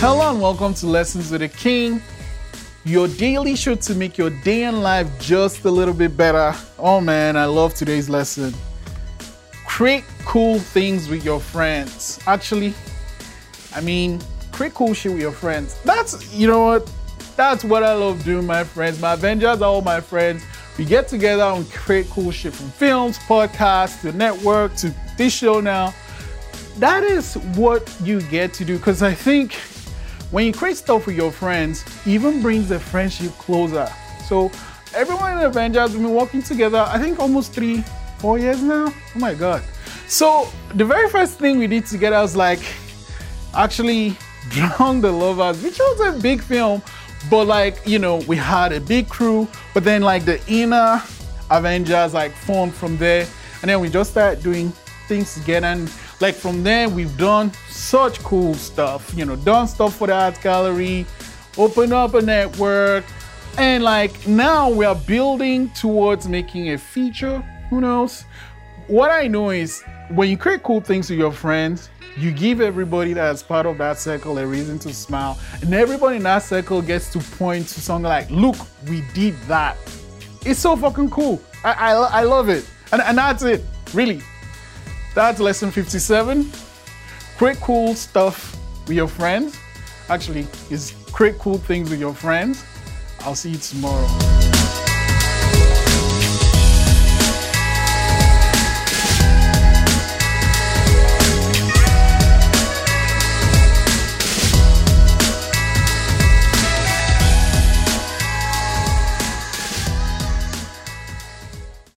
Hello and welcome to Lessons with the King, your daily show to make your day in life just a little bit better. Oh man, I love today's lesson. Create cool things with your friends. Actually, create cool shit with your friends. That's what I love doing, my friends. My Avengers are all my friends. We get together and create cool shit, from films, podcasts, to network, to this show now. That is what you get to do, because I think when you create stuff with your friends, it even brings the friendship closer. So everyone in Avengers, we've been working together, I think almost 3-4 years now. Oh my God. So the very first thing we did together was actually Drown the Lovers, which was a big film, but we had a big crew, but then the inner Avengers formed from there. And then we just started doing things together. And from there, we've done such cool stuff, done stuff for the art gallery, opened up a network, and now we are building towards making a feature. Who knows? What I know is when you create cool things with your friends, you give everybody that's part of that circle a reason to smile, and everybody in that circle gets to point to something like, look, we did that. It's so fucking cool. I love it. And that's it, really. That's lesson 57. Create cool stuff with your friends. Actually, is create cool things with your friends. I'll see you tomorrow.